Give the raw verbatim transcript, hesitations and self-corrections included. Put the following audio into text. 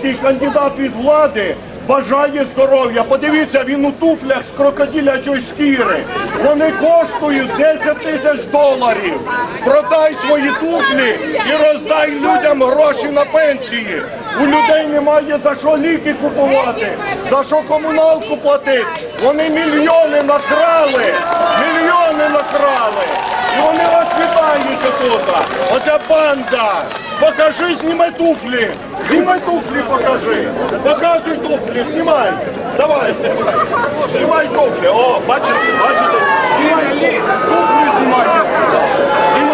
Зеленський, кандидат від влади, бажає здоров'я. Подивіться, він у туфлях з крокодилячої шкіри. Вони коштують десять тисяч доларів. Продай свої туфлі і роздай людям гроші на пенсії. У людей немає за що ліки купувати, за що комуналку платити. Вони мільйони накрали, мільйони накрали. І вони вас вітають тут. Оця банда. Покажи, знімай туфлі. Знімай туфлі, покажи. Показуй туфлі, знімай. Давай, знімай. Знімай туфлі. О, бачите, бачите? Знімай туфлі, знімай, я сказав. Знімай.